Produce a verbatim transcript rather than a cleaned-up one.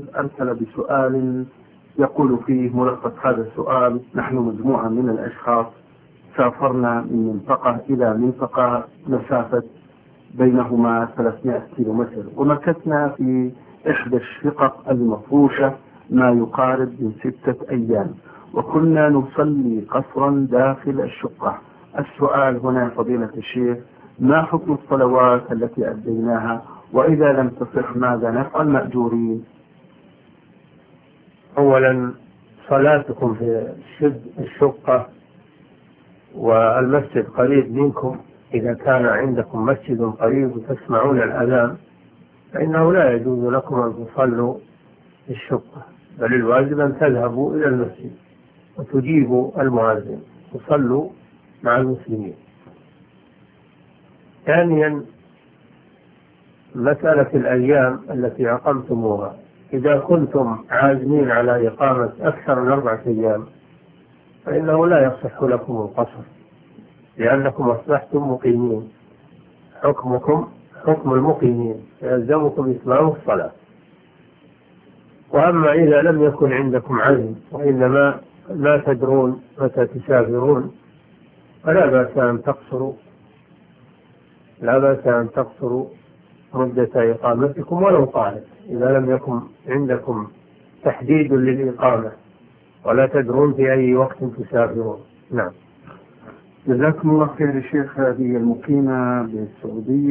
أرسل بسؤال يقول فيه ملخص هذا السؤال: نحن مجموعة من الأشخاص سافرنا من منطقة إلى منطقة مسافة بينهما ثلاثمائة كيلومتر، ومكثنا في إحدى الشقق المفروشة ما يقارب من ستة أيام، وكنا نصلي قصرا داخل الشقة. السؤال هنا فضيلة الشيخ: ما حكم الصلوات التي أديناها؟ وإذا لم تصح ماذا نفعل مأجورين؟ أولا، صلاتكم في الشقة والمسجد قريب منكم، إذا كان عندكم مسجد قريب وتسمعون الأذان فإنه لا يجوز لكم أن تصلوا في الشقة، بل الواجب أن تذهبوا إلى المسجد وتجيبوا المؤذن تصلوا مع المسلمين. ثانيا، مسألة الأيام التي أقمتموها، إذا كنتم عازمين على إقامة أكثر من أربعة أيام فإنه لا يصح لكم القصر، لأنكم أصبحتم مقيمين، حكمكم حكم المقيمين، يلزمكم إتمام الصلاة. وأما إذا لم يكن عندكم عزم وإنما لا تدرون متى تسافرون فلا بأس أن تقصروا لا بأس أن تقصروا مدة إقامتكم ولو طالت، إذا لم يكن عندكم تحديد للإقامة ولا تدرون في أي وقت تسافرون. نعم. جزاكم الله خير يا شيخ. هذه المقيمة بالسعودية